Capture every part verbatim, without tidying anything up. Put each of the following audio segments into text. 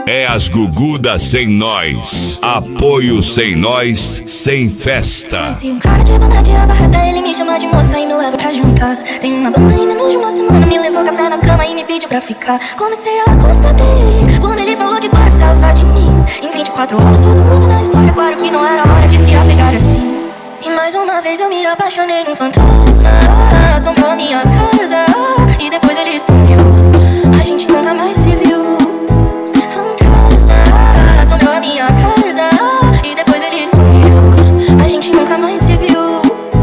É as Guguda sem nós. Apoio sem nós, sem festa. Se um cara de boné de abarreta, ele me chama de moça e me leva pra jantar. Tem uma banda em menos de uma semana, me levou café na cama e me pediu pra ficar. Comecei a gostar dele quando ele falou que gostava de mim. Em vinte e quatro horas tudo muda na história, claro que não era hora de se apegar assim. E mais uma vez eu me apaixonei num fantasma, assombrou a minha casa e depois ele sumiu. A gente nunca mais se viu. Fantasma assombrou a minha casa e depois ele sumiu. A gente nunca mais se viu.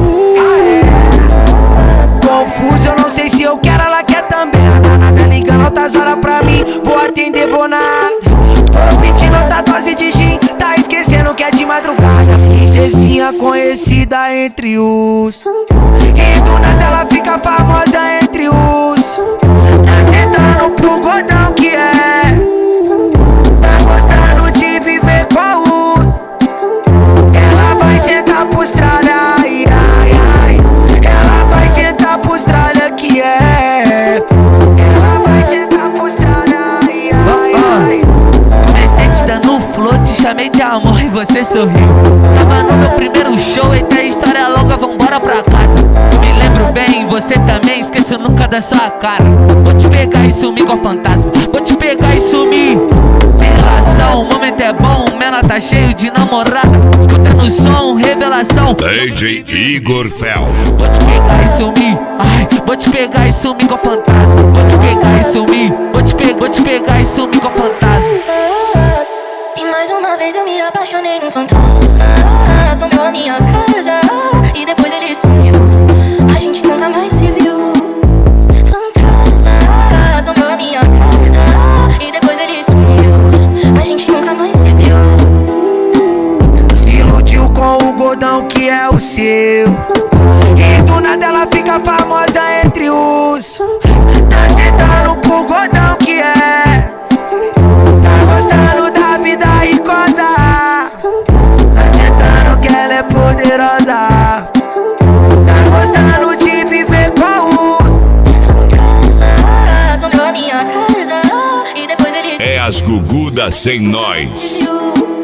Confuso, eu não sei se eu quero, ela quer também. A nada ligando altas horas pra mim, vou atender, vou nada. Tô pedindo outra dose de gin, tá esquecendo que é de madrugada. Princesinha conhecida entre os, e do nada ela fica famosa entre os. Tá sentando pro gordão que é, tá gostando de viver com os. Ela vai sentar pros tralha, ai, ai, ai. Ela vai sentar pros tralha que é. Ela vai sentar pros tralha, ai, ai, ai. Presente no flow, te chamei de amor e você sorriu. Tava no meu primeiro show, eita história longa, vambora pra casa. Me lembro bem, você também, esqueço nunca da sua cara. Vou te pegar e sumir igual fantasma, vou te pegar e sumir. Sem relação, o momento é bom, o menor tá cheio de namorada. Escutando o som, revelação. D J Igor Fel. Vou te pegar e sumir, ai, vou te pegar e sumir igual fantasma. Vou te pegar e sumir, vou te pegar, vou te pegar e sumir igual fantasma. E mais uma vez eu me apaixonei num fantasma, assombrou a minha casa e depois ele sumiu. A gente nunca mais se viu. Fantasma assombrou a minha casa e depois ele sumiu. A gente nunca mais se viu. Se iludiu com o gordão que é o seu, e do nada ela fica famosa entre os. Tá sentando pro gordão que é, tá gostando da vida ricosa. Tá sentando que ela é poderosa. Tá gostando de viver com os. Fantasma assombrou a minha casa e depois ele É as Guguda sem nós. sumiu.